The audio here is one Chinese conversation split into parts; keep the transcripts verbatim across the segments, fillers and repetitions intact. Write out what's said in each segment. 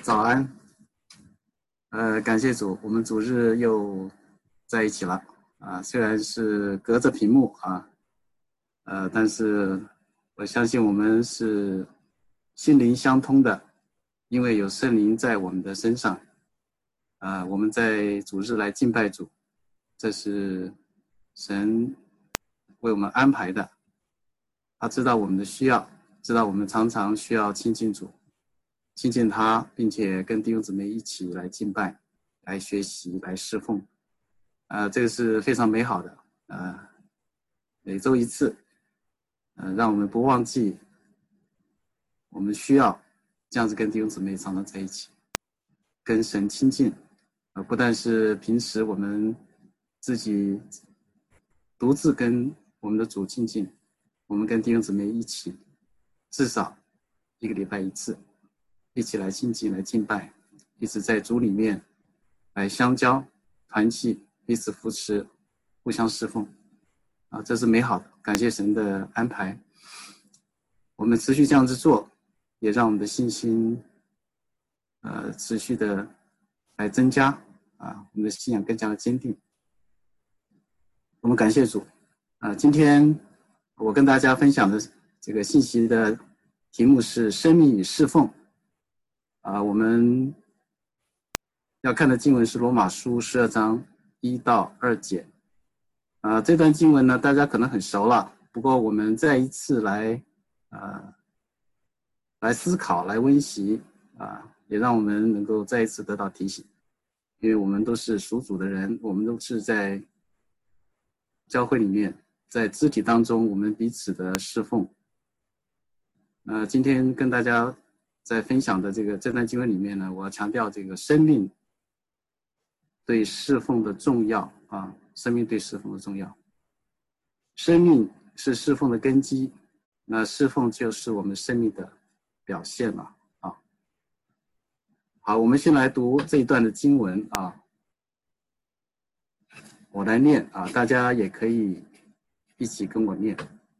早安，呃，感谢主，我们主日又在一起了啊，虽然是隔着屏幕啊，呃，但是我相信我们是心灵相通的，因为有圣灵在我们的身上，啊，我们在主日来敬拜主，这是神为我们安排的，他知道我们的需要，知道我们常常需要亲近主。亲近他，并且跟弟兄姊妹一起来敬拜、来学习、来侍奉，啊、呃，这个是非常美好的。呃，每周一次，呃，让我们不忘记，我们需要这样子跟弟兄姊妹常常在一起，跟神亲近，呃，不但是平时我们自己独自跟我们的主亲近，我们跟弟兄姊妹一起，至少一个礼拜一次。一起来亲近，来敬拜，一直在主里面来相交、团契，彼此扶持，互相侍奉，啊，这是美好的，感谢神的安排。我们持续这样子做，也让我们的信心，呃，持续的来增加，啊，我们的信仰更加的坚定。我们感谢主，啊，今天我跟大家分享的这个信息的题目是“生命与侍奉”。啊，我们要看的经文是罗马书十二章一到二节。啊，这段经文呢，大家可能很熟了，不过我们再一次来，呃，来思考，来温习，啊，也让我们能够再一次得到提醒，因为我们都是属主的人，我们都是在教会里面，在肢体当中，我们彼此的侍奉。呃，今天跟大家在分享的这个这段经文里面呢，我要强调这个生命对侍奉的重要啊，生命对侍奉的重要。生命是侍奉的根基，那侍奉就是我们生命的表现了啊。好，我们先来读这一段的经文啊，我来念啊，大家也可以一起跟我念。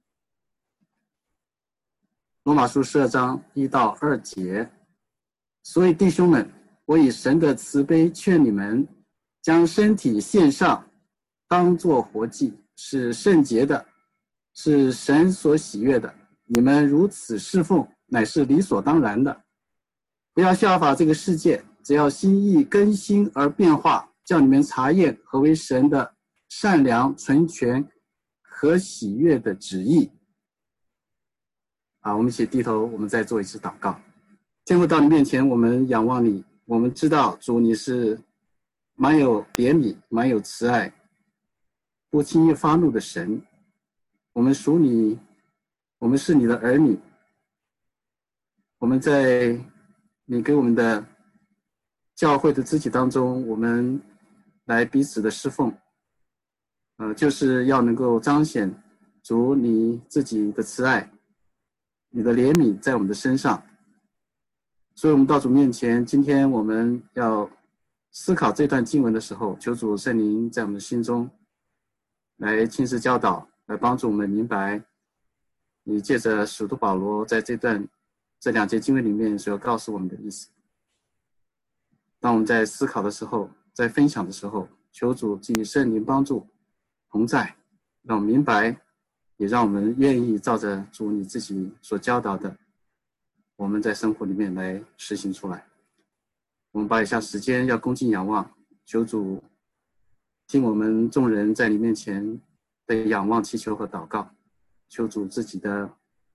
罗马书十二章一到二节，所以弟兄们，我以神的慈悲劝你们，将身体献上，当作活祭，是圣洁的，是神所喜悦的。你们如此侍奉，乃是理所当然的。不要效法这个世界，只要心意更新而变化，叫你们查验何为神的善良、纯全、可喜悦的旨意。啊，我们一起低头，我们再做一次祷告。天父，到你面前，我们仰望你，我们知道主你是蛮有怜悯、蛮有慈爱、不轻易发怒的神。我们属你，我们是你的儿女。我们在你给我们的教会的肢体当中，我们来彼此的侍奉，呃，就是要能够彰显主你自己的慈爱。你的怜悯在我们的身上，所以我们到主面前，今天我们要思考这段经文的时候，求主圣灵在我们的心中来亲自教导，来帮助我们明白你借着使徒保罗在这段这两节经文里面所要告诉我们的意思。当我们在思考的时候，在分享的时候，求主给予圣灵帮助同在，让我们明白，也让我们愿意照着主你自己所教导的，我们在生活里面来实行出来。我们把以下时间要恭敬仰望，求主听我们众人在你面前的仰望、祈求和祷告，求主自己的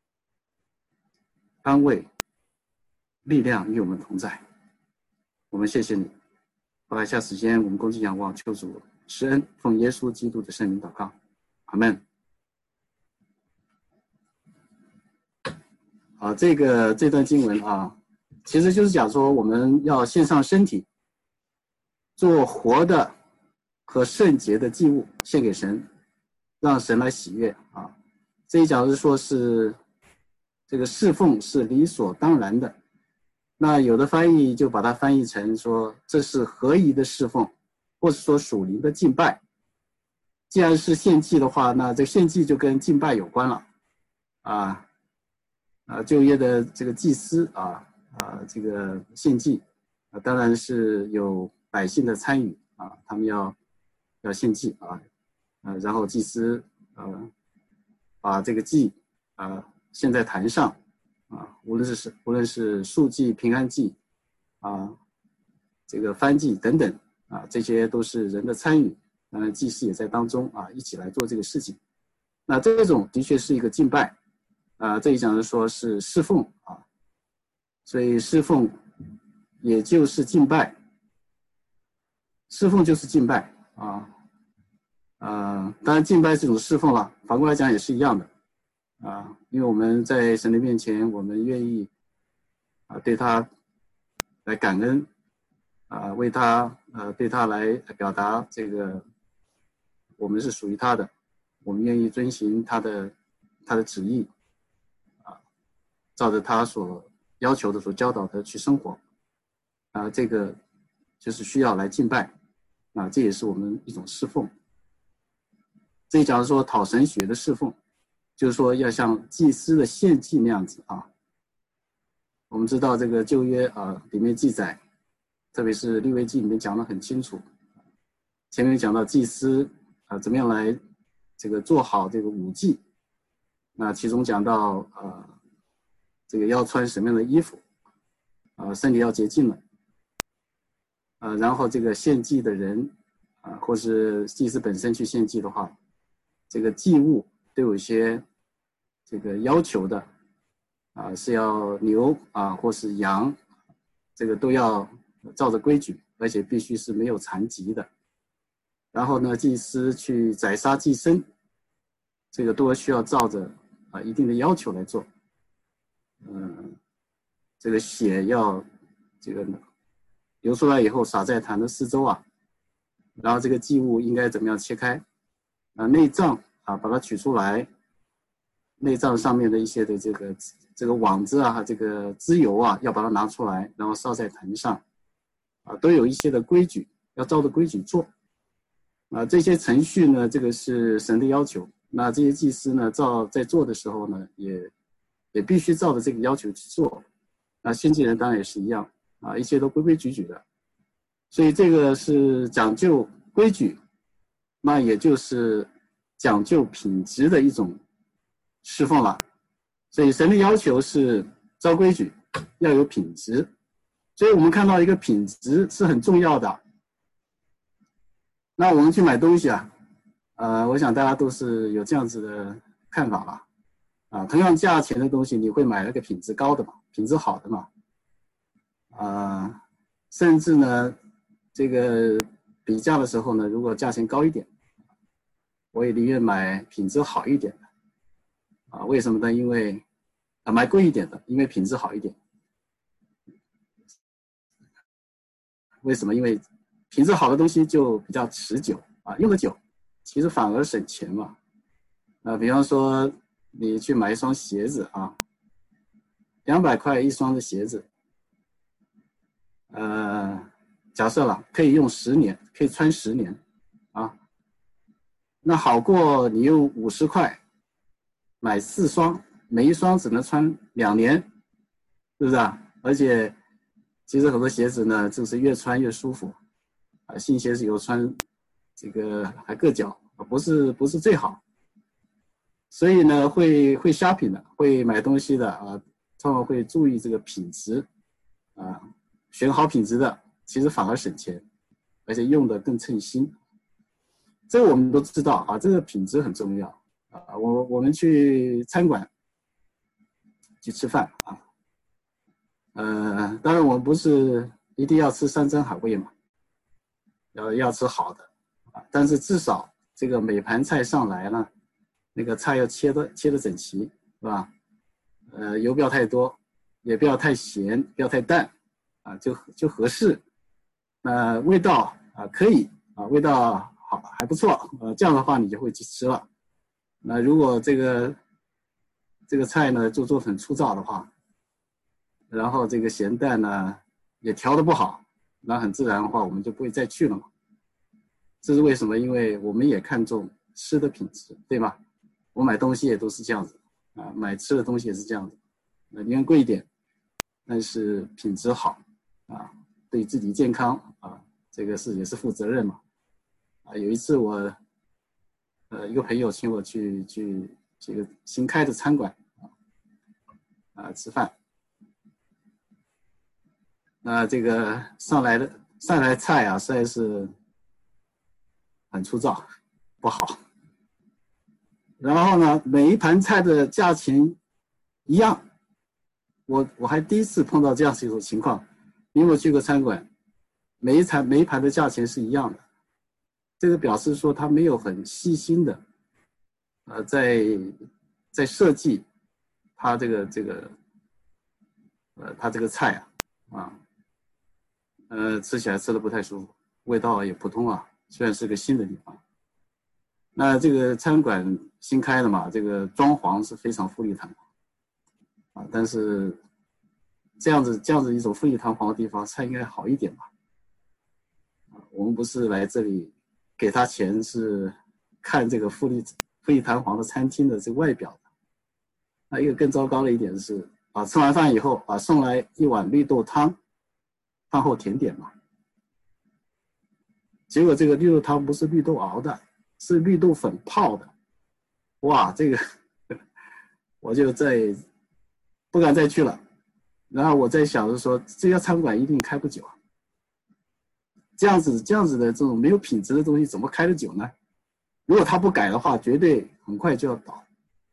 安慰、力量与我们同在。我们谢谢你。把以下时间我们恭敬仰望，求主施恩，奉耶稣基督的圣名祷告，阿们。啊，这个这段经文啊，其实就是讲说我们要献上身体，做活的和圣洁的祭物献给神，让神来喜悦啊。这一讲是说是这个侍奉是理所当然的，那有的翻译就把它翻译成说这是合宜的侍奉，或者说属灵的敬拜。既然是献祭的话，那这献祭就跟敬拜有关了啊。啊，旧约的这个祭司啊啊，这个献祭啊，当然是有百姓的参与啊，他们要要献祭啊，呃，然后祭司呃把这个祭啊献在坛上啊，无论是无论是素祭、平安祭啊，这个燔祭等等啊，这些都是人的参与，当然祭司也在当中啊，一起来做这个事情。那这种的确是一个敬拜啊，这里讲的说是侍奉啊，所以侍奉也就是敬拜，侍奉就是敬拜啊，呃，当然敬拜是一种侍奉了，反过来讲也是一样的啊，因为我们在神的面前，我们愿意啊对他来感恩啊，为他呃对他来表达这个我们是属于他的，我们愿意遵行他的他的旨意啊，照着他所要求的、所教导的去生活啊，这个就是需要来敬拜啊，这也是我们一种侍奉。这里讲说讨神喜悦的侍奉，就是说要像祭司的献祭那样子啊。我们知道这个旧约啊里面记载，特别是利未记里面讲得很清楚，前面讲到祭司啊怎么样来这个做好这个舞祭，那其中讲到呃这个要穿什么样的衣服啊，身体要洁净了啊，然后这个献祭的人啊，或是祭司本身去献祭的话，这个祭物都有一些这个要求的啊，是要牛啊或是羊，这个都要照着规矩，而且必须是没有残疾的。然后呢，祭司去宰杀祭牲，这个都需要照着啊一定的要求来做。嗯，这个血要这个流出来以后洒在坛的四周啊，然后这个祭物应该怎么样切开啊？内脏啊把它取出来，内脏上面的一些的这个这个网子啊，这个脂油啊，要把它拿出来，然后烧在坛上啊，都有一些的规矩，要照着规矩做啊。这些程序呢，这个是神的要求。那这些祭司呢，照在做的时候呢，也也必须照着这个要求去做。那献祭人当然也是一样啊，一切都规规矩矩的。所以这个是讲究规矩，那也就是讲究品质的一种侍奉了。所以神的要求是照规矩，要有品质。所以我们看到一个品质是很重要的。那我们去买东西啊，呃，我想大家都是有这样子的看法吧。啊，同样价钱的东西，你会买那个品质高的嘛，品质好的嘛。啊、呃，甚至呢，这个比价的时候呢，如果价钱高一点，我也宁愿买品质好一点的。啊，为什么呢？因为啊，买贵一点的，因为品质好一点。为什么？因为品质好的东西就比较持久啊，用的久，其实反而省钱嘛。啊，比方说你去买一双鞋子啊，两百块一双的鞋子，呃，假设了可以用十年，可以穿十年，啊，那好过你用五十块买四双，每一双只能穿两年，是不是啊？而且其实很多鞋子呢，就是越穿越舒服，啊，新鞋子有穿，这个还硌脚，不是不是最好，所以呢，会会 shopping 的，会买东西的啊，通常会注意这个品质，啊，选好品质的，其实反而省钱，而且用的更称心。这个我们都知道啊，这个品质很重要啊。我我们去餐馆去吃饭啊。呃，当然我们不是一定要吃山珍海味嘛，要要吃好的啊，但是至少这个每盘菜上来呢，那个菜要切的切的整齐，是吧？呃，油不要太多，也不要太咸，不要太淡，啊，就就合适。呃，味道啊可以啊，味道好还不错，呃，这样的话你就会去吃了。那如果这个这个菜呢就做很粗糙的话，然后这个咸淡呢也调得不好，那很自然的话我们就不会再去了嘛。这是为什么？因为我们也看重吃的品质，对吧？我买东西也都是这样子啊，买吃的东西也是这样子，那宁愿贵一点，但是品质好啊。 对自己健康啊，这个是也是负责任嘛。啊，有一次我，呃，一个朋友请我去去这个新开的餐馆啊啊吃饭，那这个上来的上来菜啊，实在是很粗糙，不好。然后呢，每一盘菜的价钱一样，我我还第一次碰到这样一种情况，因为我去过餐馆，每一餐每一盘的价钱是一样的，这个表示说他没有很细心的，呃，在在设计他这个这个，呃，他这个菜啊，啊，呃，吃起来吃的不太舒服，味道也普通啊，虽然是个新的地方。那这个餐馆新开的嘛，这个装潢是非常富丽堂皇啊，但是这样子这样子一种富丽堂皇的地方，菜应该好一点吧？啊，我们不是来这里给他钱，是看这个富丽富丽堂皇的餐厅的这个外表的。那一个更糟糕的一点是啊，吃完饭以后啊，送来一碗绿豆汤，饭后甜点嘛，结果这个绿豆汤不是绿豆熬的。是绿豆粉泡的，哇，这个我就再不敢再去了。然后我在想着说，这家餐馆一定开不久啊。这样子这样子的这种没有品质的东西，怎么开得久呢？如果他不改的话，绝对很快就要倒。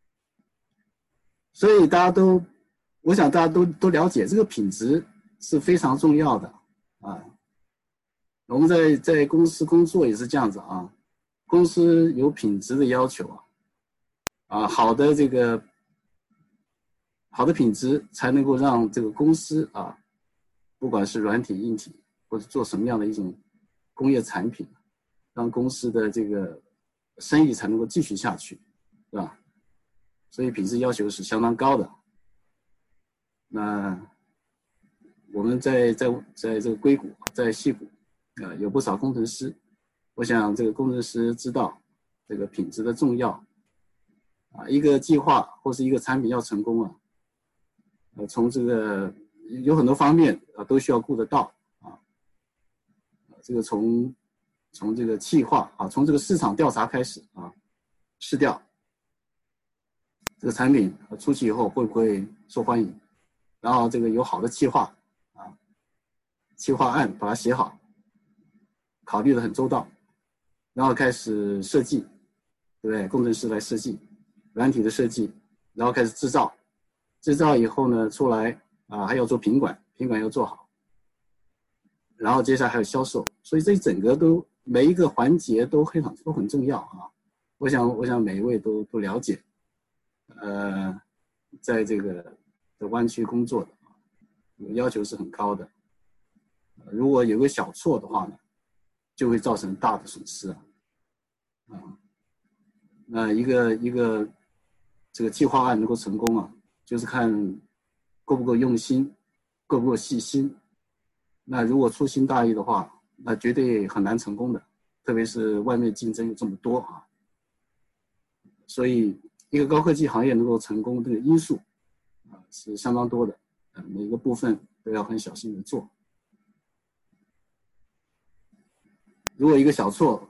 所以大家都，我想大家都都了解，这个品质是非常重要的啊。我们在在公司工作也是这样子啊。公司有品质的要求啊，啊，好的这个好的品质才能够让这个公司啊，不管是软体、硬体，或者做什么样的一种工业产品，让公司的这个生意才能够继续下去，是吧？所以品质要求是相当高的。那我们在在在这个硅谷，在矽谷，啊，有不少工程师。我想这个工程师知道这个品质的重要啊，一个计划或是一个产品要成功啊，呃，从这个有很多方面啊都需要顾得到啊，这个从从这个计划啊，从这个市场调查开始啊，试调这个产品出去以后会不会受欢迎，然后这个有好的计划啊，计划案把它写好，考虑得很周到。然后开始设计，对不对？工程师来设计软体的设计，然后开始制造，制造以后呢，出来啊还要做品管，品管要做好，然后接下来还有销售，所以这整个都每一个环节都很都很重要啊。我想我想每一位都都了解，呃，在这个的湾区工作的要求是很高的，如果有个小错的话呢，就会造成大的损失啊。啊，那一个一个这个计划案能够成功啊，就是看够不够用心，够不够细心。那如果粗心大意的话，那绝对很难成功的，特别是外面竞争有这么多啊。所以，一个高科技行业能够成功，这个因素啊是相当多的，啊，每个部分都要很小心的做。如果一个小错，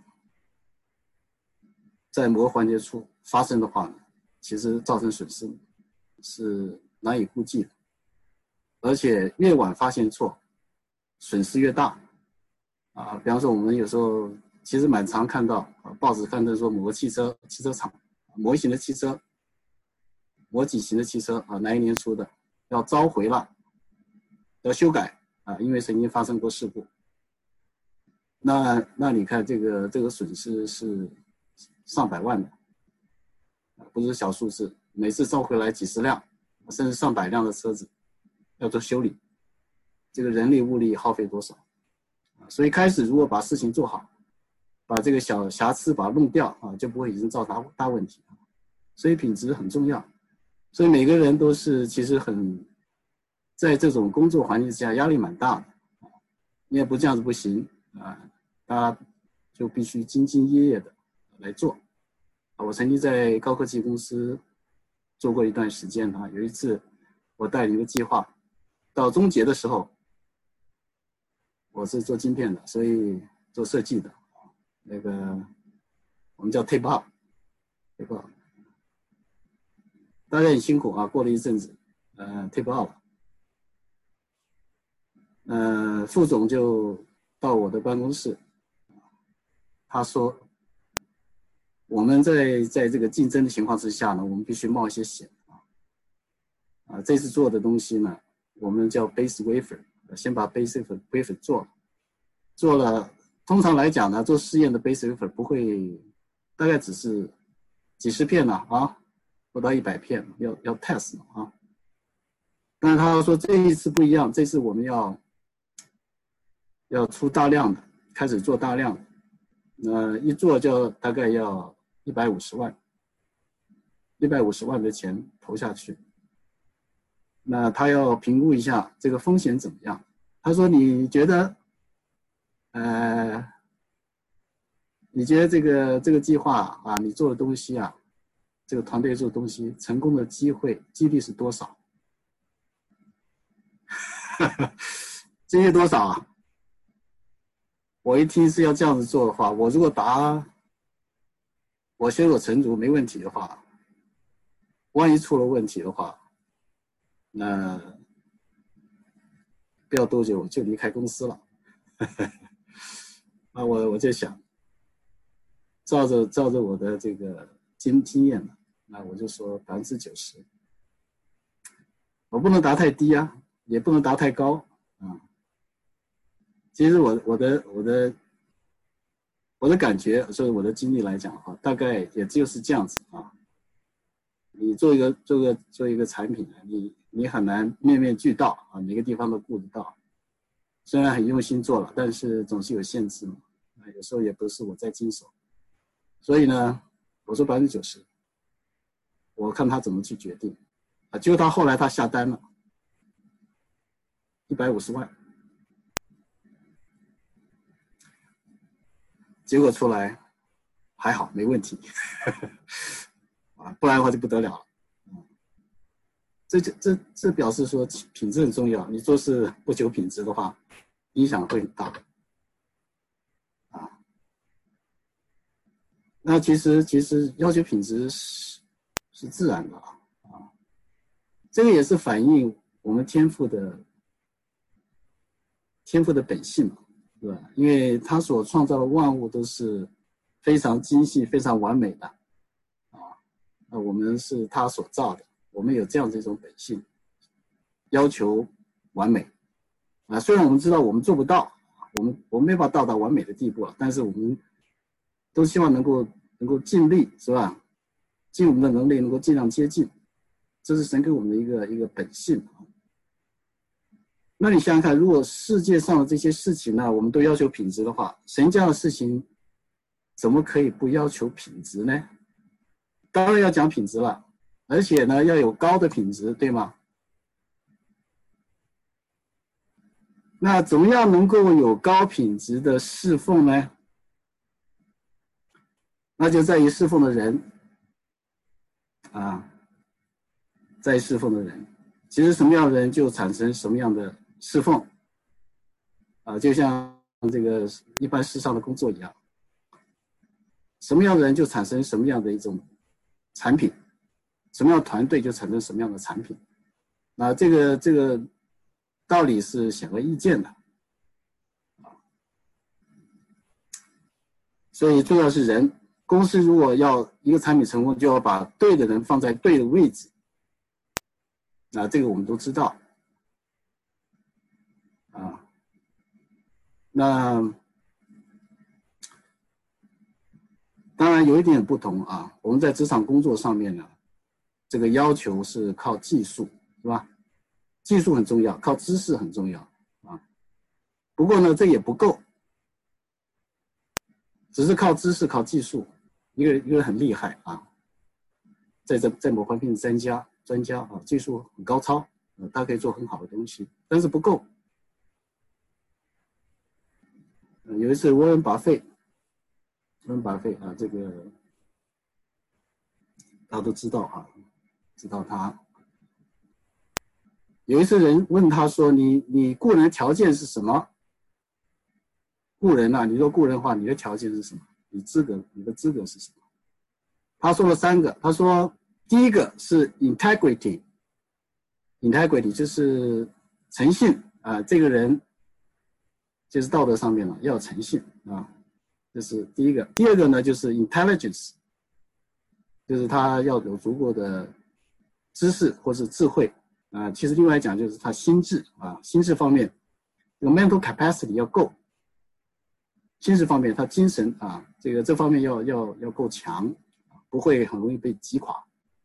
在某个环节处发生的话呢，其实造成损失是难以估计的，而且越晚发现错，损失越大。啊，比方说我们有时候其实蛮常看到啊，报纸刊登说某个汽车汽车厂某一型的汽车，某几型的汽车啊，哪一年出的，要召回了，要修改啊，因为曾经发生过事故。那那你看这个这个损失是上百万的，不是小数字。每次召回来几十辆，甚至上百辆的车子要做修理，这个人力物力耗费多少？所以开始如果把事情做好，把这个小瑕疵把它弄掉啊，就不会引造大大问题。所以品质很重要。所以每个人都是其实很在这种工作环境之下压力蛮大的，因为不这样子不行啊，大家就必须兢兢业业的来做。我曾经在高科技公司做过一段时间啊，有一次我带领一个计划，到终结的时候， 我是做晶片的，所以做设计的，那个我们叫 tape out，tape out， 大家很辛苦啊，过了一阵子，呃 tape out 了，呃，副总就到我的办公室，他说，我们在在这个竞争的情况之下呢，我们必须冒一些险啊，啊，这次做的东西呢，我们叫 base wafer， 先把 base wafer 做了。做了，通常来讲呢，做试验的 base wafer 不会，大概只是几十片呢啊，不到一百片，要要 test 啊。但是他说这一次不一样，这次我们要要出大量的，开始做大量的，那一做就大概要一百五十万，一百五十万的钱投下去。那他要评估一下这个风险怎么样。他说你觉得？呃，你觉得这个这个计划啊，你做的东西啊，这个团队做的东西成功的机会几率是多少？几率多少啊？我一听是要这样子做的话，我如果答我胸有成竹没问题的话，万一出了问题的话，那不要多久我就离开公司了。啊，我我就想，照着照着我的这个经经验呢，那我就说百分之九十，我不能答太低啊，也不能答太高啊。其实我我的我的我的感觉，所以我的经历来讲的话，大概也就是这样子啊。你做一个做个做一个产品呢，你你很难面面俱到啊，每个地方都顾得到。虽然很用心做了，但是总是有限制嘛。有时候也不是我在经手，所以呢，我说百分之九十，我看他怎么去决定啊。结果他后来他下单了，一百五十万，结果出来还好没问题，啊，不然的话就不得了了。这这这这表示说品质很重要，你做事不求品质的话，影响会很大。那其实其实要求品质是是自然的啊，这个也是反映我们天赋的天赋的本性嘛，对吧？因为他所创造的万物都是非常精细、非常完美的啊，那我们是他所造的，我们有这样的一种本性，要求完美啊。虽然我们知道我们做不到，我们我们没法到达完美的地步了，但是我们都希望能够能够尽力，是吧？尽我们的能力，能够尽量接近，这是神给我们的一个一个本性。那你想想看，如果世界上的这些事情呢，我们都要求品质的话，神这样的事情怎么可以不要求品质呢？当然要讲品质了，而且呢要有高的品质，对吗？那怎么样能够有高品质的侍奉呢？那就在于侍奉的人啊，在于侍奉的人，其实什么样的人就产生什么样的侍奉啊，就像这个一般世上的工作一样，什么样的人就产生什么样的一种产品，什么样的团队就产生什么样的产品，那这个这个道理是显而易见的啊，所以重要是人。公司如果要一个产品成功，就要把对的人放在对的位置，啊，这个我们都知道，啊，那当然有一点不同啊，我们在职场工作上面呢，这个要求是靠技术，是吧？技术很重要，靠知识很重要啊。不过呢，这也不够，只是靠知识、靠技术。一个一个人很厉害啊，在这在某方面的专家专家啊，技术很高超，呃，他可以做很好的东西，但是不够。呃、有一次，沃伦·巴菲，沃伦·巴菲啊，这个大家都知道啊，知道他。有一次人问他说：“你你过人条件是什么？” 雇人啊，你说雇人的话，你的条件是什么？你资格，你的资格是什么？他说了三个，他说第一个是 integrity，integrity integrity 就是诚信啊、呃，这个人就是道德上面了，要有诚信啊，这是第一个。第二个呢，就是 intelligence， 就是他要有足够的知识或是智慧啊、呃。其实另外讲就是他心智啊，心智方面这个 mental capacity 要够。心智方面，他精神啊，这个这方面要要要够强，不会很容易被击垮。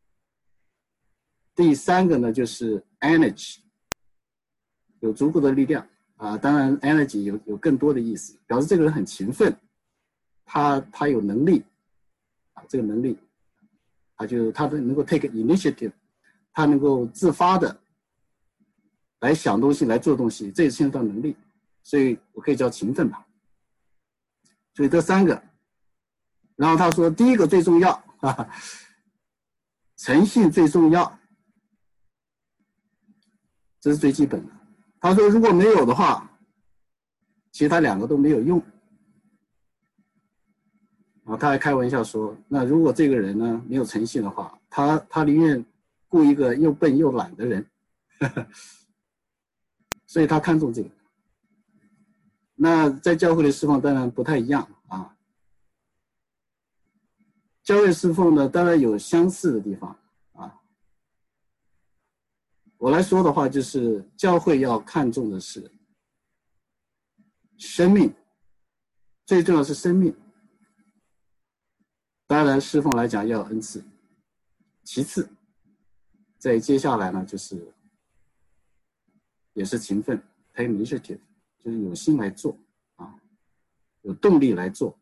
第三个呢，就是 energy， 有足够的力量啊。当然 ，energy 有有更多的意思，表示这个人很勤奋，他他有能力啊，这个能力，他就他能够 take initiative， 他能够自发的来想东西，来做东西，这也牵涉到能力，所以我可以叫勤奋吧。所以这三个，然后他说第一个最重要啊，诚信最重要，这是最基本的。他说如果没有的话，其他两个都没有用。啊，他还开玩笑说，那如果这个人呢没有诚信的话，他他宁愿雇一个又笨又懒的人，呵呵，所以他看重这个。那在教会的侍奉当然不太一样啊。教会侍奉呢，当然有相似的地方啊。我来说的话，就是教会要看重的是生命，最重要是生命。当然，侍奉来讲要有恩赐，其次，在接下来呢，就是也是勤奋 ，take initiative， 就是有心来做啊，有动力来做。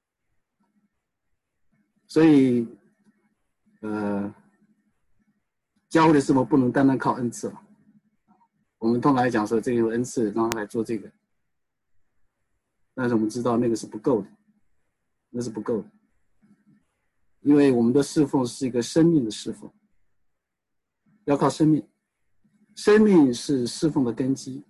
所以，呃，教会的侍奉不能单单靠恩赐了。我们通常来讲说，这个有恩赐让他来做这个，但是我们知道那个是不够的，那是不够的，因为我们的侍奉是一个生命的侍奉，要靠生命，生命是侍奉的根基，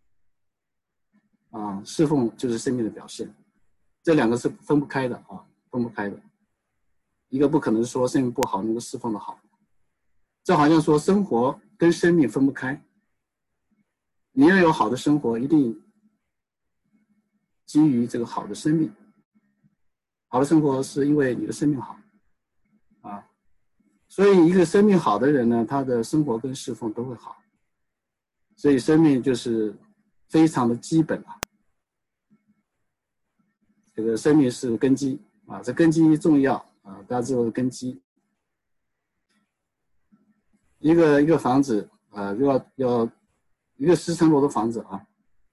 啊，侍奉就是生命的表现，这两个是分不开的啊，分不开的。一个不可能说生命不好，那个侍奉的好，这好像说生活跟生命分不开。你要有好的生活，一定基于这个好的生命。好的生活是因为你的生命好，啊，所以一个生命好的人呢，他的生活跟侍奉都会好。所以生命就是非常的基本啊，这个生命是根基啊，这根基重要啊，大家知道根基。一个一个房子啊，如果要一个十层楼的房子啊，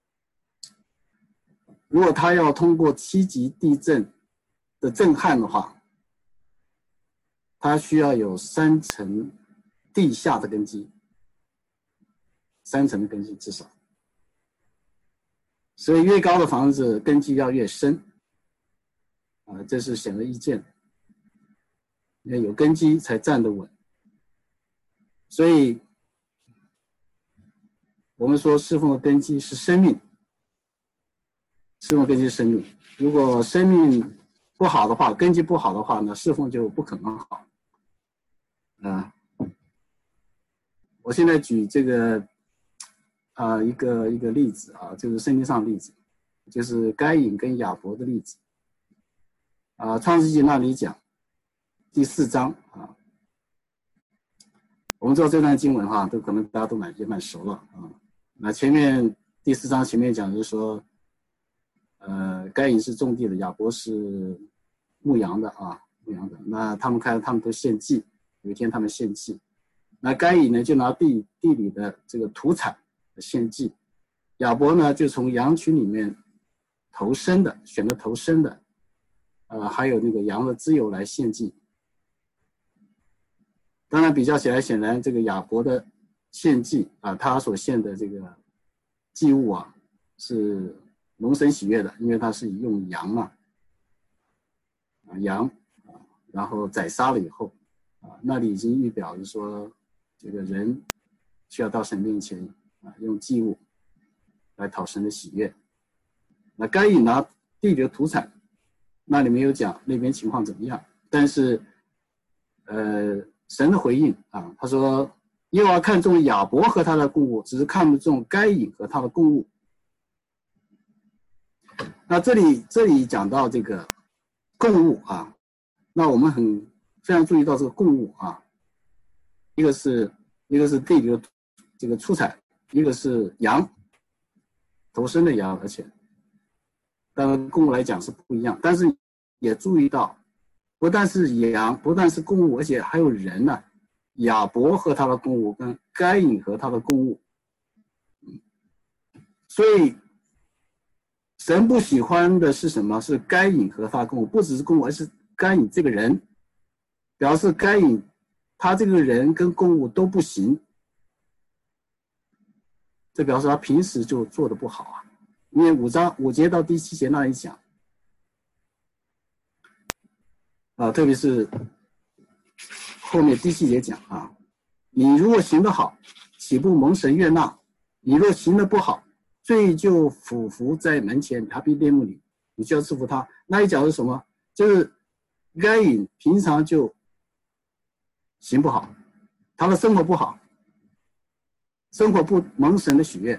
如果他要通过七级地震的震撼的话，它需要有三层地下的根基，三层的根基至少。所以越高的房子根基要越深，啊，这是显而易见的。要有根基才站得稳。所以，我们说侍奉的根基是生命，侍奉根基是生命。如果生命不好的话，根基不好的话呢，侍奉就不可能好。啊，我现在举这个啊、呃、一个一个例子啊，就是圣经上的例子，就是该隐跟亚伯的例子。啊，创世纪那里讲第四章啊，我们知道这段经文哈，都可能大家都蛮也蛮熟了啊。那前面第四章前面讲就是说，呃，该隐是种地的，亚伯是牧羊的啊，牧羊的。那他们看他们都献祭，有一天他们献祭，那该隐呢就拿地地里的这个土产献祭，亚伯呢就从羊群里面头生的选择头生的，呃，还有那个羊的脂油来献祭。当然比较起来，显然这个亚伯的献祭啊，他所献的这个祭物啊，是蒙神喜悦的，因为他是用羊嘛，啊羊啊，然后宰杀了以后啊，那里已经预表就是说，这个人需要到神面前啊，用祭物来讨神的喜悦。那该隐拿地里的土产，那里没有讲那边情况怎么样，但是，呃，神的回应啊，他说耶和华看重亚伯和他的供物，只是看不重该隐和他的供物。那这里这里讲到这个供物啊，那我们很非常注意到这个供物啊，一个是一个是地里的这个出产，一个是羊，头生的羊，而且当然供物来讲是不一样，但是也注意到，不但是羊，不但是供物，而且还有人呢、啊。亚伯和他的供物跟该隐和他的供物，所以神不喜欢的是什么？是该隐和他的供物，不只是供物，而是该隐这个人，表示该隐他这个人跟供物都不行，这表示他平时就做的不好啊。因为五章五节到第七节那里讲啊，特别是后面第七节讲啊，你如果行得好，岂不蒙神悦纳？你若行得不好，罪就俯伏在门前，他必恋慕你，你就要赐福他。那一讲是什么？就是该隐平常就行不好，他的生活不好，生活不蒙神的喜悦，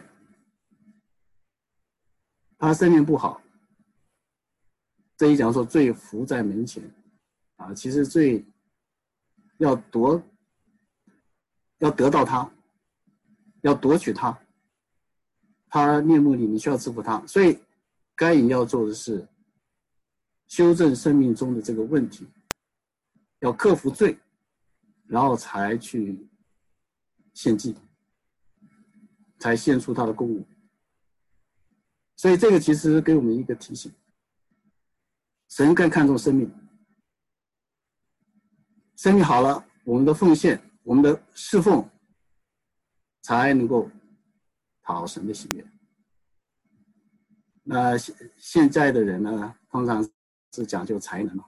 他生命不好。这一讲说罪伏在门前啊，其实罪要夺，要得到他，要夺取他，他恋慕你，你需要赐福他。所以该隐要做的是修正生命中的这个问题，要克服罪，然后才去献祭，才献出他的供物。所以这个其实给我们一个提醒，神更看重生命，生命好了，我们的奉献，我们的侍奉才能够讨神的喜悦。那现在的人呢，通常是讲究才能，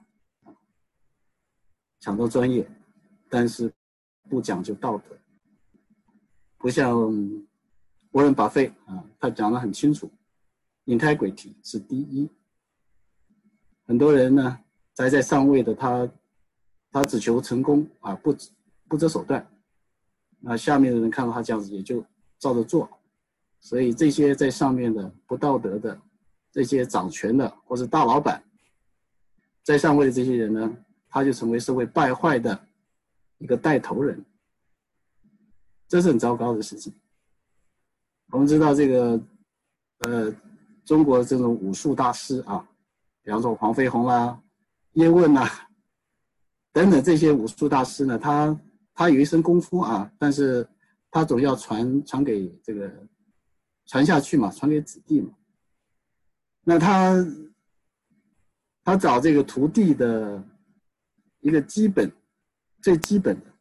讲究专业，但是不讲究道德。不像沃伦·巴菲啊，他讲得很清楚 ，integrity 是第一。很多人呢，在在上位的他，他只求成功啊，不不择手段。那下面的人看到他这样子，也就照着做。所以这些在上面的不道德的，这些掌权的或是大老板，在上位的这些人呢，他就成为社会败坏的一个带头人，这是很糟糕的事情。我们知道这个，呃，中国这种武术大师啊，比方说黄飞鸿啦、叶问啦等等这些武术大师呢，他他有一身功夫啊，但是他总要传传给这个传下去嘛，传给子弟嘛。那他他找这个徒弟的一个基本最基本的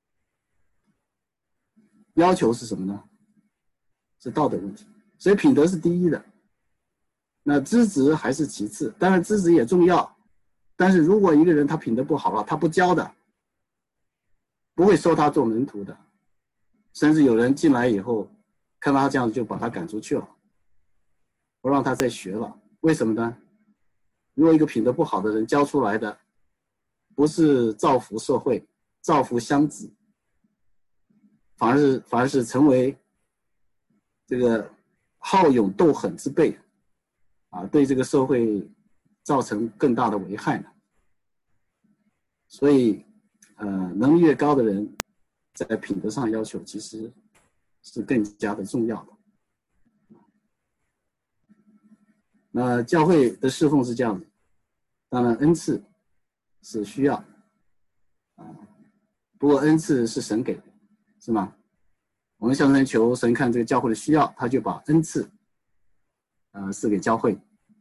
要求是什么呢？是道德问题，所以品德是第一的。那资质还是其次，当然资质也重要，但是如果一个人他品德不好了，他不教的，不会收他做门徒的，甚至有人进来以后，看到他这样子就把他赶出去了，不让他再学了。为什么呢？如果一个品德不好的人教出来的，不是造福社会、造福乡子，反而是反而是成为这个好勇斗狠之辈啊，对这个社会造成更大的危害呢。所以，呃，能力越高的人，在品德上要求其实是更加的重要的。那教会的侍奉是这样的，当然恩赐是需要啊，不过恩赐是神给的，是吗？我们向神求神看这个教会的需要，他就把恩赐呃赐给教会。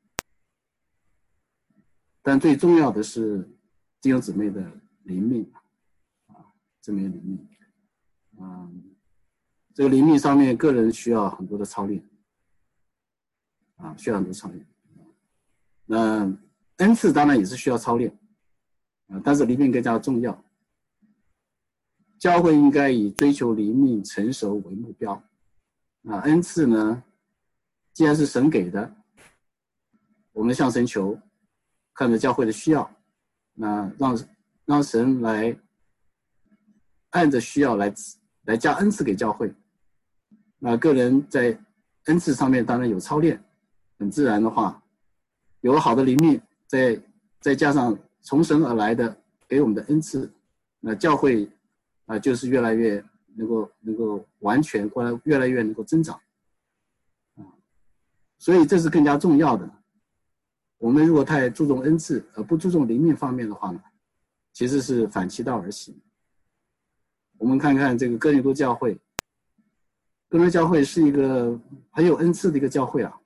但最重要的是弟兄姊妹的灵命啊，姊妹的灵命，嗯，这个灵命上面个人需要很多的操练啊，需要很多操练。那恩赐当然也是需要操练啊，但是灵命更加重要。教会应该以追求灵命成熟为目标啊，恩赐呢，既然是神给的， 我们向神求，看着教会的需要，那让让神来按着需要来来加恩赐给教会。那个人在恩赐上面当然有操练，很自然的话，有了好的灵命，再再加上从神而来的给我们的恩赐，那教会啊、呃、就是越来越能够能够完全，或者越来越能够增长啊，所以这是更加重要的。我们如果太注重恩赐而不注重灵命方面的话呢，其实是反其道而行。我们看看这个哥林多教会，哥林多教会是一个很有恩赐的一个教会啊，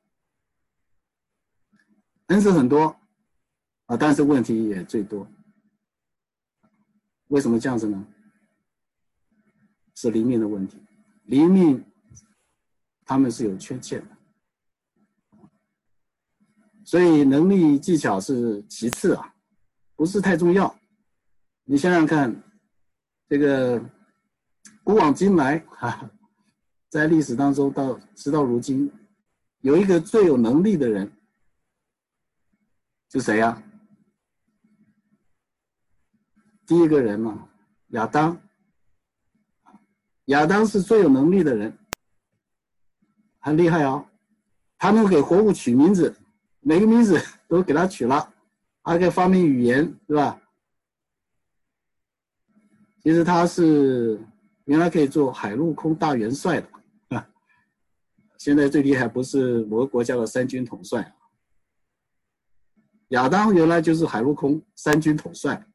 恩赐很多啊，但是问题也最多。为什么这样子呢？是灵命的问题，灵命他们是有缺陷的，所以能力技巧是其次啊，不是太重要。你想想看，这个古往今来哈，在历史当中到直到如今，有一个最有能力的人是谁呀？第一个人嘛，亚当。亚当是最有能力的人，很厉害哦，他能给活物取名字，每个名字都给他取了，还可以发明语言，对吧？其实他是原来可以做海陆空大元帅的，现在最厉害不是某个国家的三军统帅，亚当原来就是海陆空三军统帅，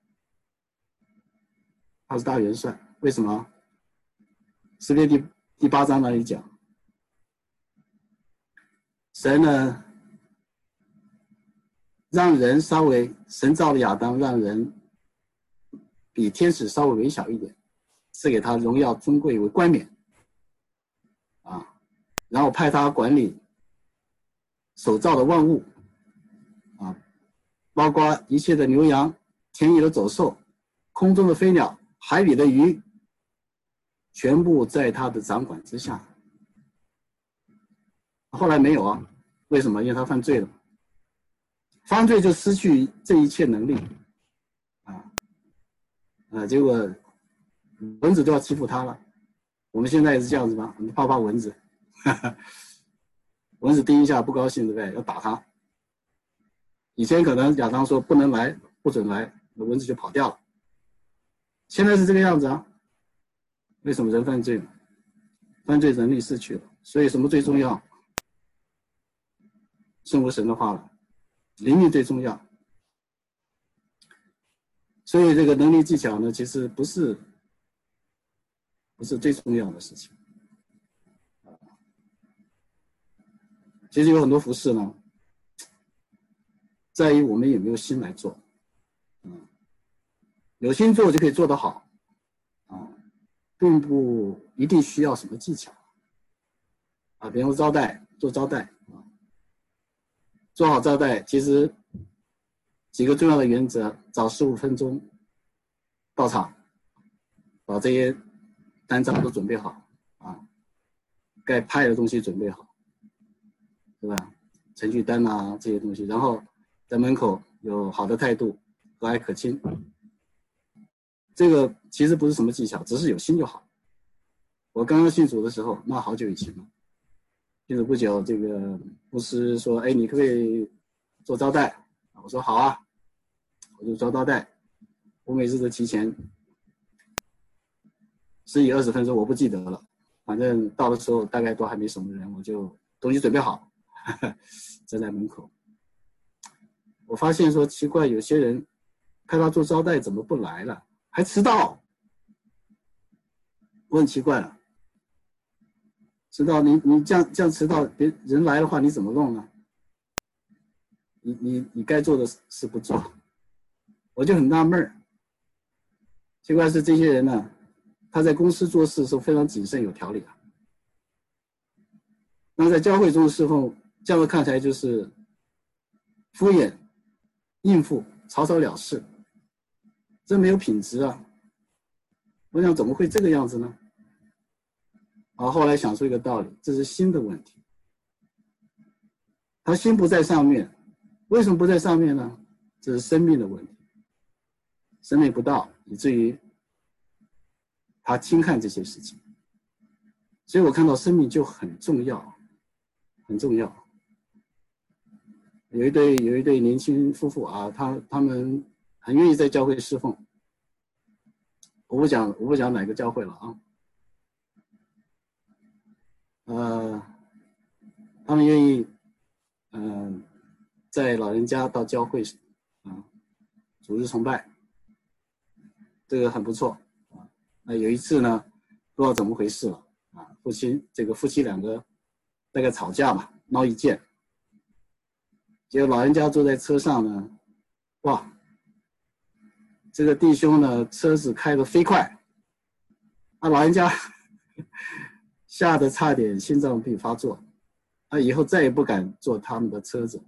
他是大元帅，为什么？诗篇第第八章那里讲，神呢让人稍微神造的亚当，让人比天使稍微微小一点，赐给他荣耀尊贵为冠冕啊，然后派他管理所造的万物啊，包括一切的牛羊、田野的走兽、空中的飞鸟、海里的鱼，全部在他的掌管之下。后来没有啊，为什么？因为他犯罪了，犯罪就失去这一切能力啊啊！结果蚊子都要欺负他了。我们现在也是这样子吗？我们怕怕蚊子，哈哈，蚊子叮一下不高兴，对不对？要打他。以前可能亚当说不能来，不准来，那蚊子就跑掉了。现在是这个样子啊。为什么人犯罪呢？犯罪能力失去了，所以什么最重要？顺服神的话了，灵命最重要。所以这个能力技巧呢，其实不是不是最重要的事情。其实有很多服事呢，在于我们有没有心来做。嗯，有心做就可以做得好啊。并不一定需要什么技巧啊，比如招待，做招待啊，做好招待，其实几个重要的原则：早十五分钟到场，把这些单张都准备好啊，该派的东西准备好，对吧？程序单啊这些东西，然后在门口有好的态度，和蔼可亲。这个其实不是什么技巧，只是有心就好。我刚刚信主的时候，那好久以前了，信主不久，这个牧师说：“哎，你可不可以做招待？”我说：“好啊。”我就做招待。我每次都提前十几二十分钟，我不记得了，反正到的时候大概都还没什么人，我就东西准备好，呵呵，站在门口。我发现说奇怪，有些人派他做招待怎么不来了？还迟到，我很奇怪了。迟到，你你这样这样迟到，别人来的话你怎么弄呢？你你你该做的事不做，我就很纳闷儿。奇怪是这些人呢，他在公司做事的时候非常谨慎有条理啊。那在教会中侍奉，这样看起来就是敷衍、应付、草草了事。这没有品质啊！我想怎么会这个样子呢？啊，后来想出一个道理，这是心的问题。他心不在上面， 为什么不在上面呢？这是生命的问题，生命不到，以至于他轻看这些事情。所以我看到生命就很重要，很重要。有一对有一对年轻夫妇啊，他他们很愿意在教会侍奉。我不讲我不讲哪个教会了啊。呃，他们愿意，嗯、呃，在老人家到教会啊，主日崇拜，这个很不错啊。那有一次呢，不知道怎么回事了啊，夫妻这个夫妻两个大概吵架嘛，闹意见，结果老人家坐在车上呢，哇，这个弟兄呢车子开得飞快，啊，老人家吓得差点心脏病发作，他以后再也不敢坐他们的车子。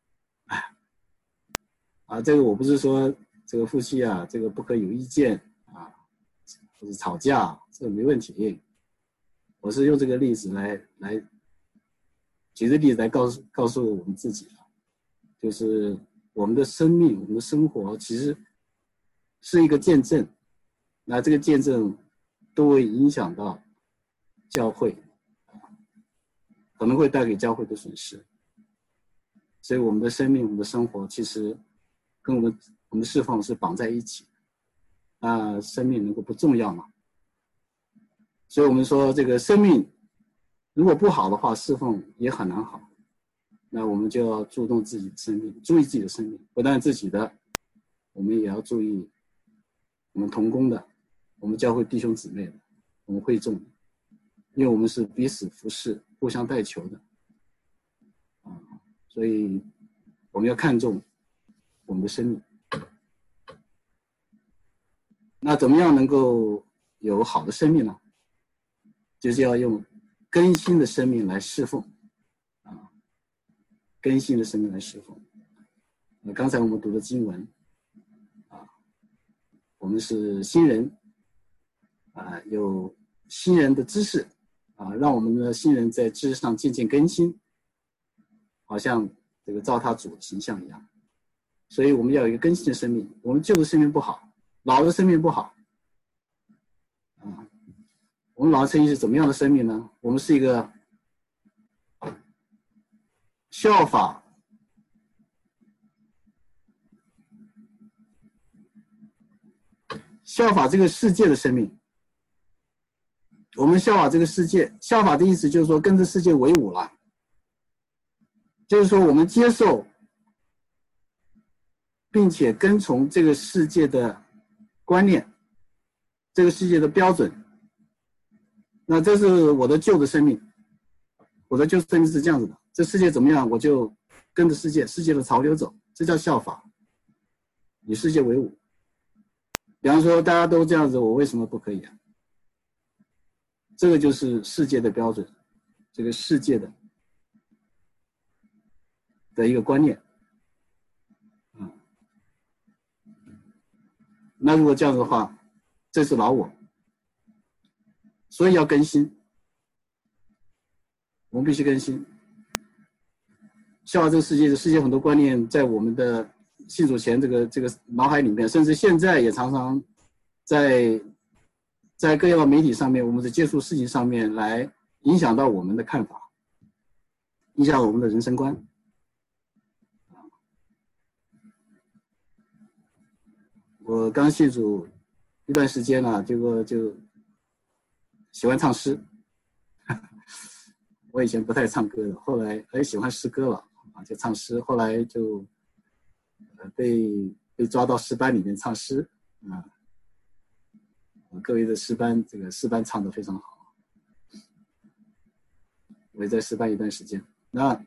啊，这个我不是说这个夫妻啊，这个不可有意见啊，或者吵架，这个没问题。我是用这个例子来来举个例子来告诉告诉我们自己啊，就是我们的生命、我们的生活其实是一个见证，那这个见证都会影响到教会，可能会带给教会的损失。所以我们的生命、我们的生活其实跟我们我们的侍奉是绑在一起的。那生命能够不重要吗？所以我们说这个生命如果不好的话，侍奉也很难好。那我们就要注重自己的生命，注意自己的生命，不但自己的，我们也要注意我们同工的，我们教会弟兄姊妹的，我们会众的，因为我们是彼此服侍、互相代求的啊，所以我们要看重我们的生命。那怎么样能够有好的生命呢？就是要用更新的生命来侍奉啊，更新的生命来侍奉。那刚才我们读的经文啊，我们是新人啊，有新人的知识啊，让我们的新人在知识上渐渐更新，好像这个照他主的形象一样。所以我们要有一个更新的生命，我们旧的生命不好，老的生命不好啊。我们老的生命是怎么样的生命呢？我们是一个效法效法这个世界的生命。我们效法这个世界，效法的意思就是说跟这世界为伍了，就是说我们接受并且跟从这个世界的观念，这个世界的标准。那这是我的旧的生命，我的旧生命是这样子的，这世界怎么样我就跟着世界世界的潮流走，这叫效法，与世界为伍。比方说大家都这样子，我为什么不可以啊？这个就是世界的标准，这个世界的的一个观念。嗯，那如果这样子的话，这是老我，所以要更新，我们必须更新。效法这个世界的世界很多观念在我们的信主前这个这个脑海里面，甚至现在也常常在在各样的媒体上面，我们在接触事情上面来影响到我们的看法，影响我们的人生观。我刚信主一段时间了，结果就喜欢唱诗。我以前不太唱歌的，后来哎喜欢诗歌了啊，就唱诗。后来就呃被被抓到诗班里面唱诗啊。各位的诗班，这个诗班唱得非常好。我也在诗班一段时间。那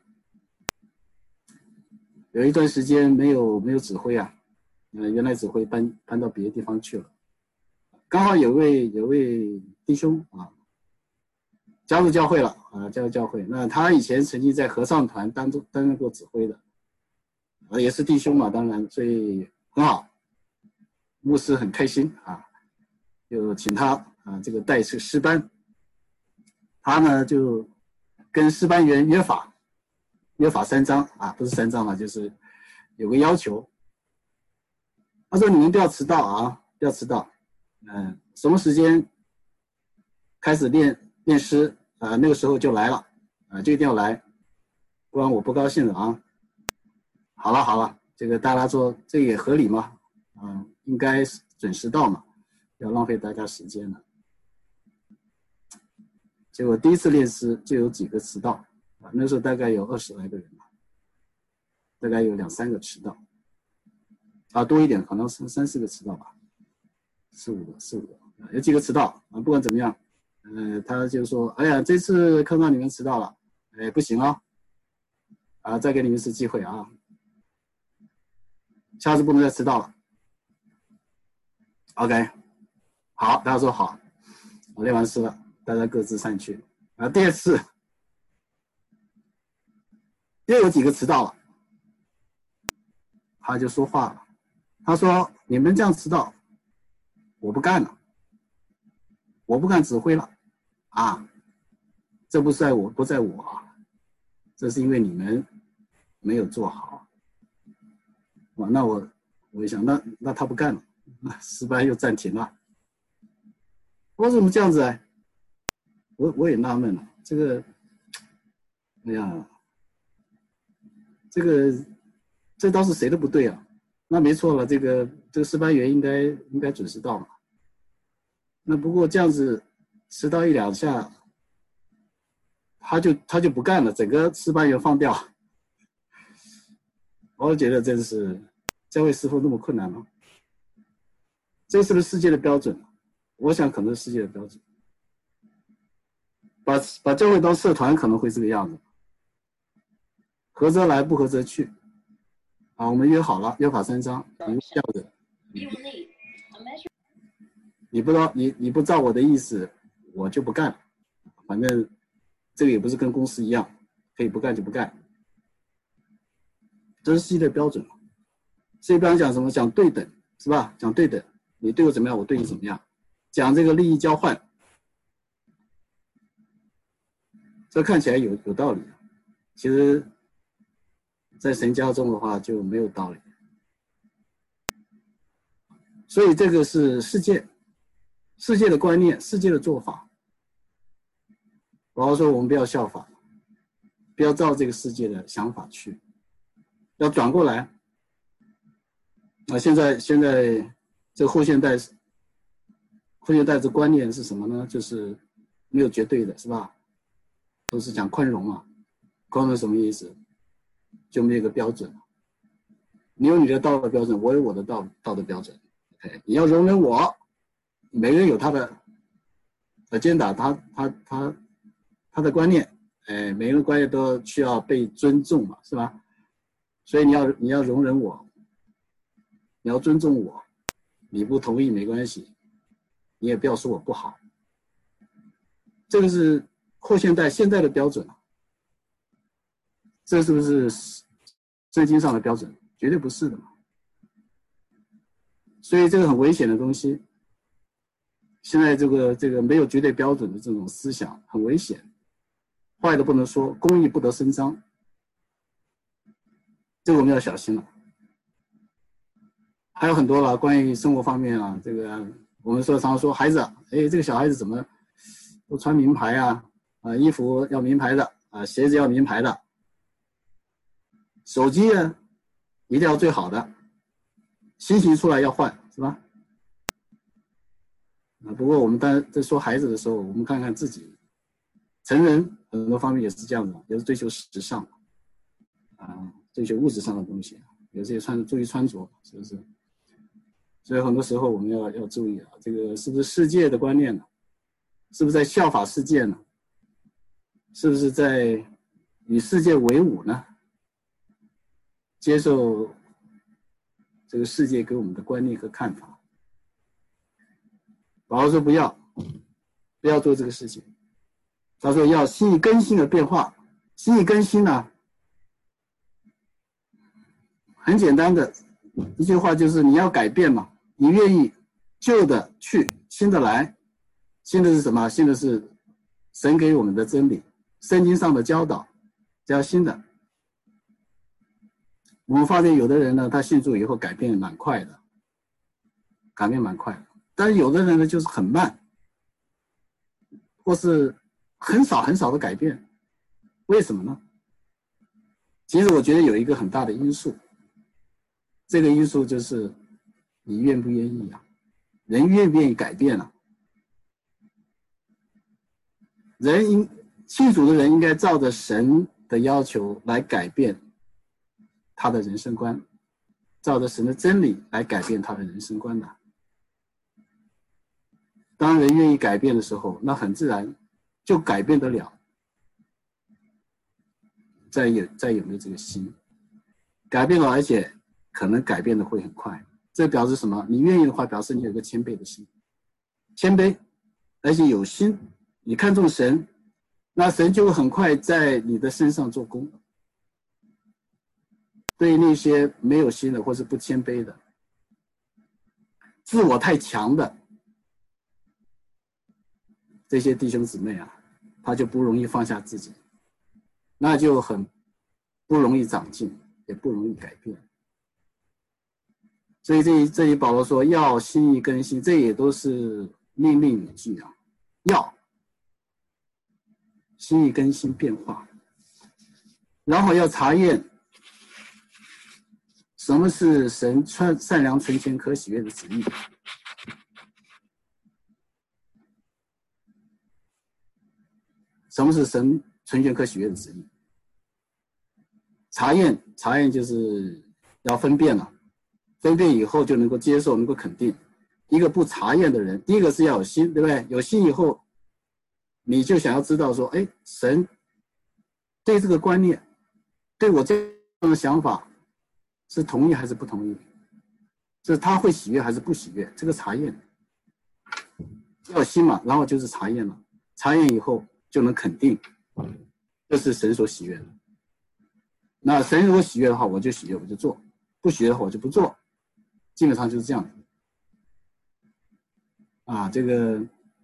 有一段时间没有没有指挥啊，呃，原来指挥搬搬到别的地方去了。刚好有位有位弟兄啊，加入教会了啊，加入教会。那他以前曾经在合唱团当中担任过指挥的，啊，也是弟兄嘛，当然，所以很好。牧师很开心啊。就请他啊，这个带这个诗班，他呢就跟诗班员约法，约法三章啊，不是三章了，就是有个要求，他说你们不要迟到啊，不要迟到，嗯、呃，什么时间开始练练诗啊、呃，那个时候就来了啊、呃，就一定要来，不然我不高兴了啊。好了好了，这个大家说这也合理嘛，啊、呃，应该准时到嘛，不要浪费大家时间了。结果第一次练诗就有几个迟到啊，那时候大概有二十来个人吧，大概有两三个迟到，啊多一点可能是三四个迟到吧，四五个四五个，有几个迟到啊，不管怎么样，呃，他就说，哎呀，这次看到你们迟到了，哎，不行啊，啊，再给你们一次机会啊，下次不能再迟到了。OK， 好，大家说好，我练完诗了。大家各自散去啊。第二次又有几个迟到了，他就说话了，他说：“你们这样迟到，我不干了，我不干指挥了啊！这不在我，不在我啊，这是因为你们没有做好。”哇，那我我一想，那那他不干了，那诗班又暂停了。我怎么这样子啊？我我也纳闷了，这个，哎呀，这个这倒是谁都不对啊。那没错了，这个这个诗班员应该应该准时到嘛。那不过这样子迟到一两下，他就他就不干了，整个诗班员放掉。我觉得真是这位师傅那么困难吗？这是不是世界的标准？我想可能是世界的标准。把把教会当社团可能会这个样子，合则来，不合则去。啊，我们约好了，约法三章，你要的，你不照你你不照我的意思，我就不干了。反正这个也不是跟公司一样，可以不干就不干。这是世界的标准。世界标准讲什么？讲对等，是吧？讲对等，你对我怎么样，我对你怎么样，讲这个利益交换。这看起来有有道理，其实，在神家中的话就没有道理。所以这个是世界，世界的观念，世界的做法。我要说，我们不要效仿，不要照这个世界的想法去，要转过来。啊，现在现在这个后现代，后现代这观念是什么呢？就是没有绝对的，是吧？都是讲宽容啊，宽容什么意思？就没有一个标准。你有你的道德标准，我有我的道道德标准。OK， 你要容忍我，每个人有他的 agenda， 他他他他的观念，哎，每个人的观念都需要被尊重嘛，是吧？所以你要你要容忍我，你要尊重我，你不同意没关系，你也不要说我不好。这个是后现代现代的标准，这是不是圣经上的标准？绝对不是的嘛。所以这个很危险的东西，现在这个这个没有绝对标准的这种思想很危险，坏的不能说，公义不得伸张，这个我们要小心了。还有很多了，关于生活方面啊，这个我们说常说孩子，哎，这个小孩子怎么都穿名牌啊，啊，衣服要名牌的，啊，鞋子要名牌的，手机呢一定要最好的，新型出来要换，是吧？啊，不过我们当然在说孩子的时候，我们看看自己，成人很多方面也是这样的，也是追求时尚，啊，追求物质上的东西，有些穿注意穿着，是不是？所以很多时候我们要要注意啊，这个是不是世界的观念呢？是不是在效法世界呢？是不是在与世界为伍呢？接受这个世界给我们的观念和看法。保罗说不要，不要做这个事情。他说要心意更新的变化，心意更新呢，很简单的一句话就是你要改变嘛，你愿意旧的去，新的来。新的是什么？新的是神给我们的真理，圣经上的教导，叫新的。 我们发现有的人呢，他信主以后改变蛮快的，改变蛮快的，但是有的人呢就是很慢，或是很少很少的改变，为什么呢？其实我觉得有一个很大的因素，这个因素就是你愿不愿意啊？人愿不愿意改变啊？人应信主的人应该照着神的要求来改变他的人生观，照着神的真理来改变他的人生观的。当人愿意改变的时候，那很自然就改变得了。再有再有没有这个心，改变了，而且可能改变的会很快。这表示什么？你愿意的话，表示你有一个谦卑的心，谦卑，而且有心，你看重神，那神就会很快在你的身上做工。对于那些没有心的或是不谦卑的、自我太强的这些弟兄姊妹啊，他就不容易放下自己，那就很不容易长进，也不容易改变。所以这一这一保罗说要心意更新，这也都是命令语句啊，要心意更新变化，然后要查验什么是神善良纯全可喜悦的旨意。什么是神纯全可喜悦的旨意？查验，查验就是要分辨了，分辨以后就能够接受，能够肯定。一个不查验的人，第一个是要有心，对不对？有心以后，你就想要知道说，哎，神对这个观念，对我这样的想法是同意还是不同意？是他会喜悦还是不喜悦？这个查验要有心嘛，然后就是查验了，查验以后就能肯定，这是神所喜悦的。那神如果喜悦的话，我就喜悦，我就做；不喜悦的话，我就不做。基本上就是这样。啊，这个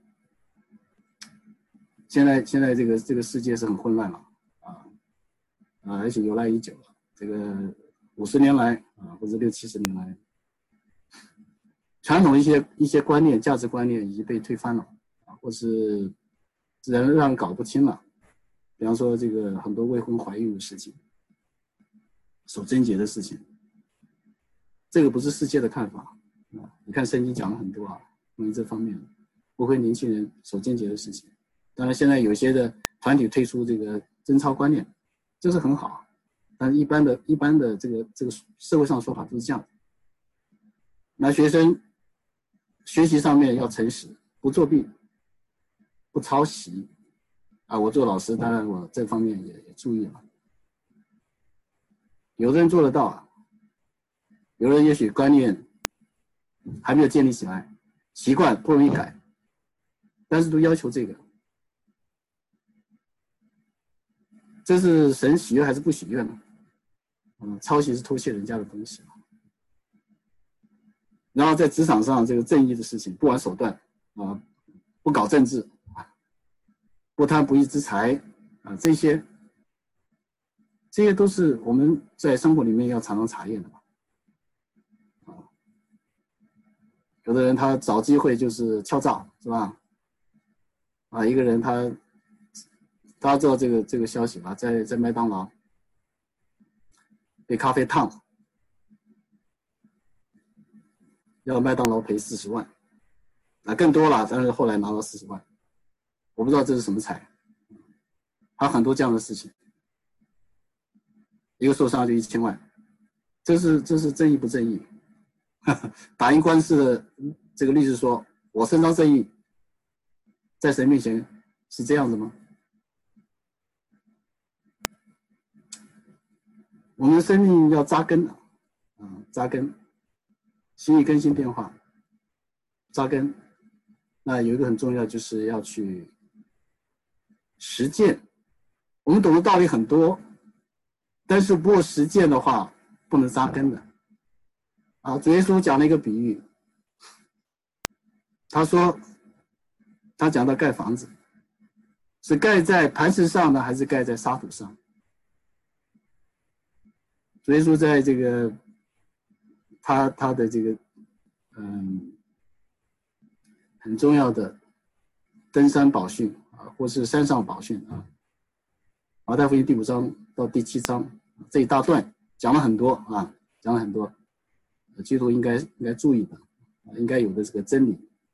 现在现在这个这个世界是很混乱了啊啊，而且由来已久了。这个五十年来啊，或者六七十年来，传统一些一些观念、价值观念已经被推翻了啊，或是人让人搞不清了。比方说，这个很多未婚怀孕的事情。守贞洁的事情，这个不是世界的看法啊！你看圣经讲了很多啊，关于这方面不会年轻人守贞洁的事情。当然，现在有些的团体推出这个贞操观念，这是很好，但是一般的、一般的这个这个社会上说法都是这样的。那学生学习上面要诚实，不作弊，不抄袭啊！我做老师，当然我这方面也也注意了。有的人做得到啊，有的人也许观念还没有建立起来，习惯不容易改，但是都要求这个，这是神喜悦还是不喜悦呢？嗯，抄袭是偷窃人家的东西。然后在职场上，这个正义的事情，不玩手段啊，不搞政治，不贪不义之财啊，这些。这些都是我们在生活里面要常常查验的嘛。啊，有的人他找机会就是敲诈，是吧？啊，一个人他大家知道这个这个消息吧，在在麦当劳被咖啡烫，要麦当劳赔四十万，啊，更多了，但是后来拿到四十万，我不知道这是什么财，还有很多这样的事情。一个受伤就一千万，这是这是正义不正义？打赢官司的这个律师说：“我伸张正义，在神面前是这样子吗？”我们的生命要扎根啊，嗯，扎根，心意更新变化，扎根。那有一个很重要，就是要去实践。我们懂的道理很多。但是不过实践的话，不能扎根的。啊，主耶稣讲了一个比喻，他说，他讲到盖房子，是盖在磐石上呢，还是盖在沙土上？ 主耶稣在这个他他的这个嗯很重要的登山宝训啊，或是山上宝训啊，马太福音第五章到第七章这一大段讲了很多啊，讲了很多，基督徒应该应该注意的，应该有的这个真理，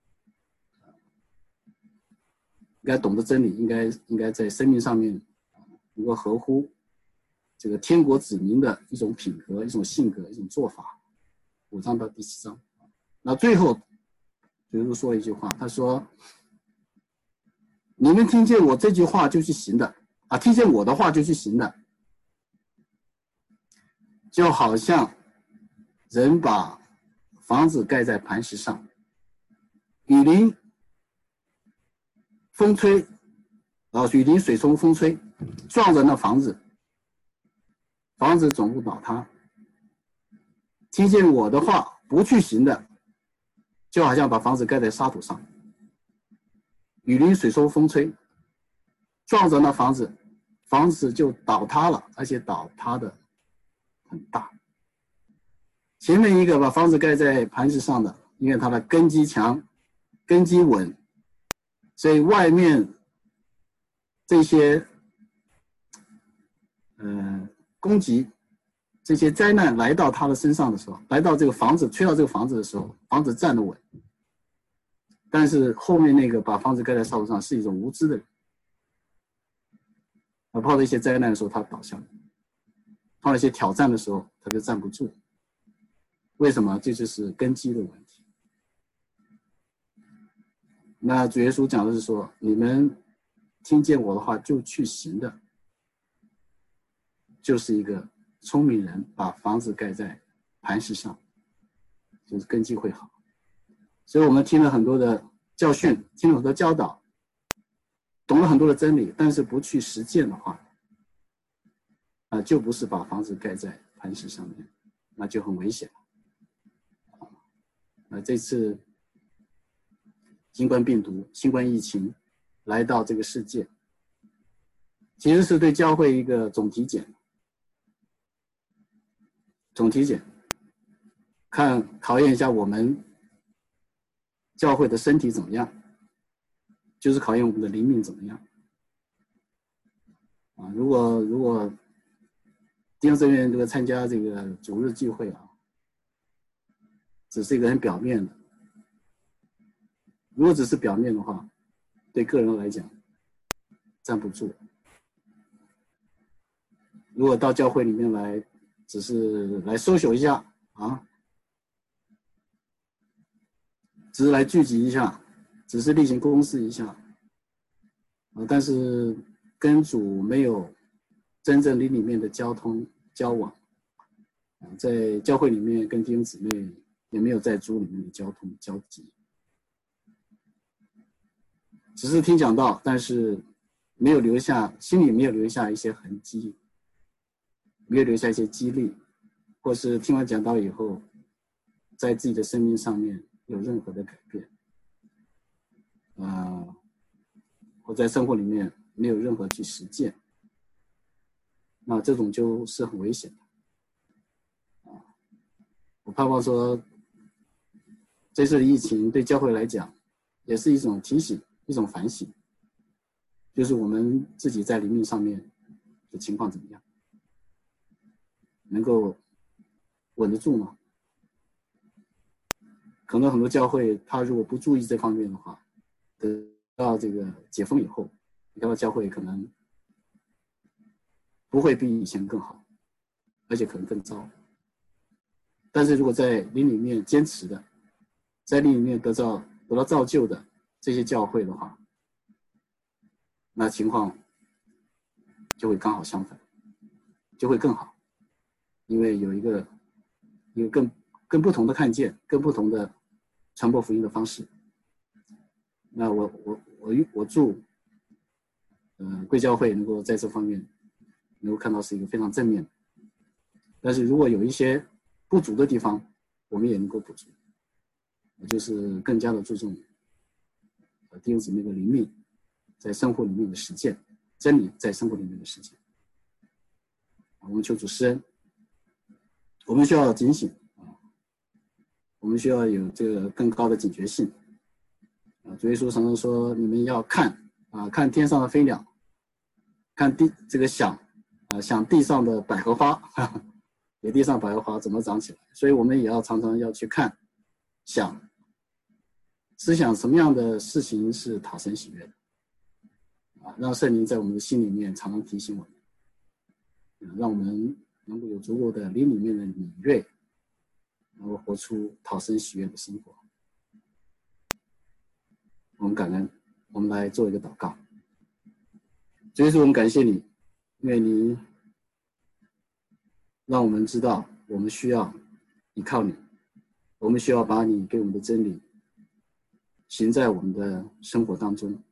应该懂得真理，应该应该在生命上面能够合乎这个天国子民的一种品格、一种性格、一种做法。五章到第七章，那最后主耶稣说了一句话，他说：“你们听见我这句话就去行的啊，听见我的话就去行的，就好像人把房子盖在磐石上，雨淋风吹，然后雨淋水冲风吹，撞着那房子，房子总不倒塌。听见我的话不去行的，就好像把房子盖在沙土上，雨淋水冲风吹，撞着那房子，房子就倒塌了，而且倒塌的很大。前面一个把房子盖在磐石上的，因为它的根基强，根基稳，所以外面这些呃攻击，这些灾难来到他的身上的时候，来到这个房子，吹到这个房子的时候，房子站得稳。但是后面那个把房子盖在沙土上是一种无知的人，而碰到一些灾难的时候，他倒下来；碰到一些挑战的时候，他就站不住。为什么？这就是根基的问题。那主耶稣讲的是说，你们听见我的话就去行的，就是一个聪明人把房子盖在磐石上，就是根基会好。所以我们听了很多的教训，听了很多教导，懂了很多的真理，但是不去实践的话，啊，就不是把房子盖在磐石上面，那就很危险。啊，这次新冠病毒、新冠疫情来到这个世界，其实是对教会一个总体检。总体检，看考验一下我们教会的身体怎么样，就是考验我们的灵命怎么样。啊，如果如果弟兄姊妹这个参加这个主日聚会啊，只是一个很表面的，如果只是表面的话，对个人来讲站不住。如果到教会里面来，只是来social一下啊，只是来聚集一下，只是例行公事一下，啊，但是跟主没有真正灵里面的交通交往，啊，在教会里面跟弟兄姊妹也没有在主里面的交通交集，只是听讲道，但是没有留下，心里没有留下一些痕迹，没有留下一些激励，或是听完讲道以后，在自己的生命上面有任何的改变，啊、呃，或在生活里面没有任何去实践，那这种就是很危险的。啊，我盼望说，这次的疫情对教会来讲，也是一种提醒，一种反省，就是我们自己在灵命上面的情况怎么样，能够稳得住吗？可能很多教会他如果不注意这方面的话，等到这个解封以后，你看到教会可能不会比以前更好，而且可能更糟。但是如果在灵里面坚持的，在灵里面得到得到造就的这些教会的话，那情况就会刚好相反，就会更好，因为有一个一个更更不同的看见，更不同的传播福音的方式。那我我我我祝，呃，贵教会能够在这方面能够看到是一个非常正面的，但是如果有一些不足的地方，我们也能够补足，就是更加的注重弟兄姊妹的灵命在生活里面的实践，真理在生活里面的实践。我们求主施恩， 我们需要警醒啊，我们需要有这个更高的警觉性啊。主耶稣常常说，你们要看啊，看天上的飞鸟，看地这个想啊，想地上的百合花，哈哈，野地上百合花怎么长起来？所以我们也要常常要去看，想，思想什么样的事情是讨神喜悦的啊，让圣灵在我们的心里面常常提醒我们，啊，让我们能够有足够的灵里面的敏锐，能够活出讨神喜悦的生活。我们感恩，我们来做一个祷告。主耶稣，我们感谢你，因为你让我们知道我们需要依靠你，我们需要把你给我们的真理行在我们的生活当中。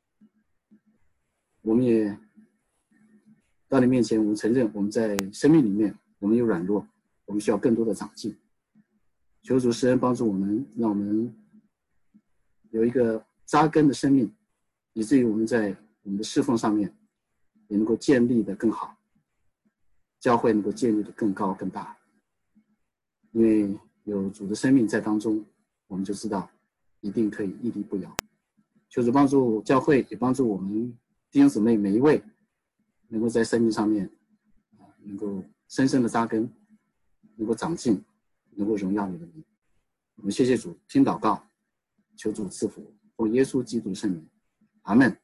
我们也到你面前，我们承认我们在生命里面我们有软弱，我们需要更多的长进。求主施恩帮助我们，让我们有一个扎根的生命，以至于我们在我们的侍奉上面也能够建立的更好，教会能够建立的更高更大。因为有主的生命在当中，我们就知道一定可以屹立不摇。求主帮助教会，也帮助我们弟兄姊妹每一位，能够在生命上面能够深深的扎根，能够长进，能够荣耀你的名。我们谢谢主，听祷告，求主赐福，奉耶稣基督圣名，阿们。